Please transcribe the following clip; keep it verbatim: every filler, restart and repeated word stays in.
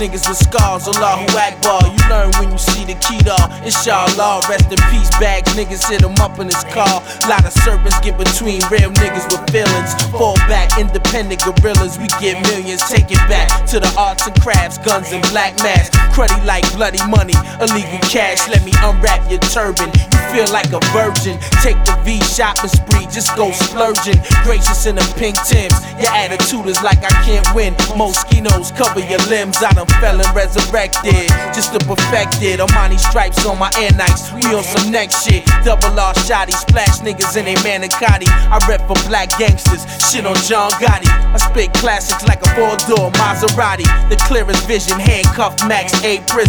niggas with scars, Allahu Akbar. You learn when you see the Kedar, inshallah. Rest in peace, bags, niggas hit him up in his car. Lot of serpents get between real niggas with feelings. Fall back, independent gorillas, we get millions. Take it back to the arts and crafts, guns and black masks. Cruddy like bloody money, illegal cash. Let me unwrap your turban, you feel like a virgin. Take the V shopping spree, just go splurging. Gracious in the pink Timbs, your attitude is like I can't win. Mosquitoes cover your limbs, I done fell and resurrected just to perfect it. Armani stripes on my Air Nikes, we on some next shit. Double R shotty, splash niggas in a manicotti. I rep for black gangsters, shit on John Gotti. I spit classics like a four-door Maserati. The clearest vision, handcuffed Max A prison.